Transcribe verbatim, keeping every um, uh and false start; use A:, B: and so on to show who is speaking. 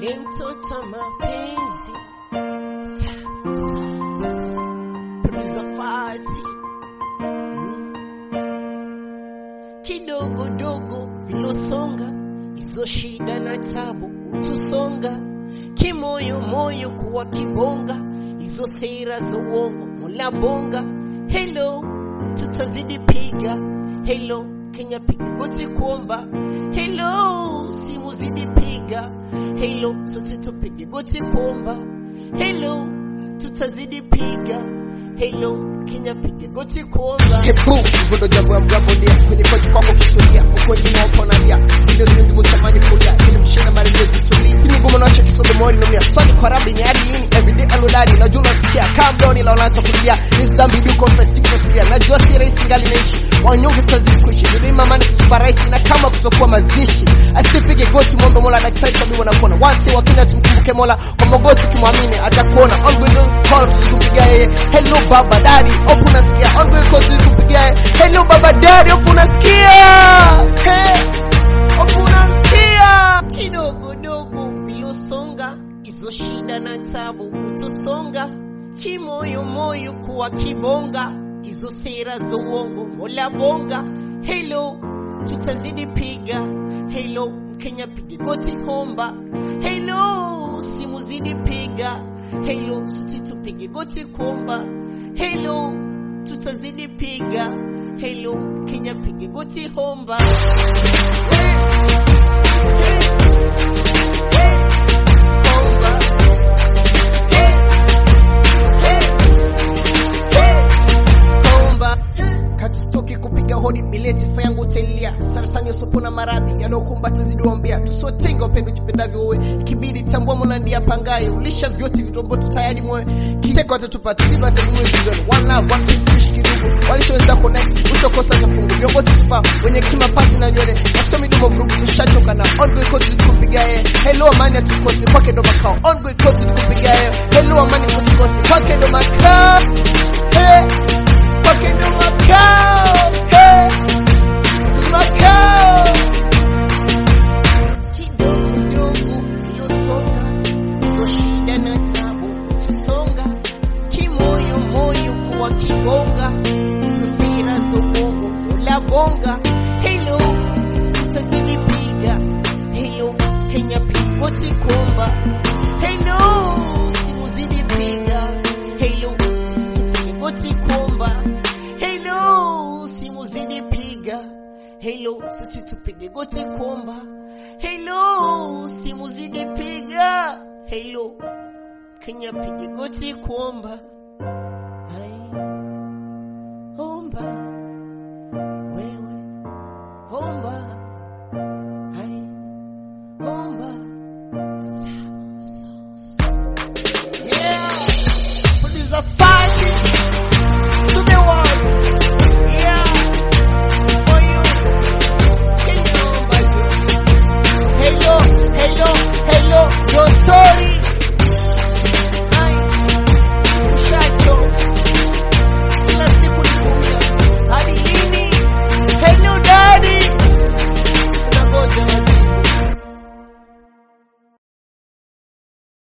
A: Ule mtoto mapenzi Producer Fati hmm. Kidogo dogo vilosonga izo shida na tabu utusonga kimoyo moyo kuwa kibonga izo sera za uongo mula bonga. Hello tutazidi piga, hello Kenya piga goti kuomba, hello simu zidi piga, hello sote tupige goti kuomba, hello tutazidi piga, hello Kenya piga goti kuomba.
B: Hebu ngondo jambo ya mgambo ndia kwenye kochi kwako kutulia uko jina uko na lia ndio sindi mtamani kulia ili mshina marejezi tuli simi ngumu nacho kisogo mori nomia swali kwa rabi ni hadi lini everyday alodari na juna sikia calm down ila unaanza kulia this damn video confess tipo suria na jua si raisi ngali naishi wanyonge tazidi kuishi bibi mama ni kusupa raisi na kama kutokuwa mazishi asipige goti muombe Mola daktari tabi wanakuona wasi wakina tumkumbuke Mola kwa mogoti kimwamini atakuona on going call tusikumpigia yeye. Hello baba daddy open unasikia on going call tusikumpigia yeye. Hello baba daddy open unasikia hey open unasikia
A: kidogo dogo vilosonga izo shida na tabu utosonga kimoyo moyo kuwa kibonga izo sera za uongo Mola bonga. Hello tutazidi piga, hello Kenya piga goti homba, hello simu zidi piga, hello sisi tupige goti kuomba, hello tutazidi piga, hello Kenya piga goti homba. Hey, hey, hey, homba. Hey, hey, hey, homba.
B: Katustoki kupiga hodi mileti fayangu telia saratani usopona maradhi yanokumba taziduombea tusotenga upendo jipendavyo wewe kibidi tambua Mola ndiye apangaye ulisha vyote vitomboto tayari moyo kiteko atatupata siba tajiwe zingoni one love one peace push kidogo walishoweza connect utokosa kafungu viongozi tupa wenye kima pasi na nywele wasomi dumo vurugu tushachoka na ongoing code tukupiga yeye. Hello amani atukosi kwake ndo makao ongoing code tukupiga yeye. Hello amani atukosi kwake ndo makao hey kwake ndo makao hey makao
A: kidogo dogo vilosonga izo shida na tabu utusonga kimoyo moyo kuwa kibonga izo sera za uongo Mola bonga. Hello tutazidi piga, hello Kenya piga goti kuomba, hello simu zidi piga, hello sisi tupige goti kuomba, hello simu zidi piga, hello sisi tupige goti kuomba, hello simu zidi piga, hello Kenya piga goti kuomba.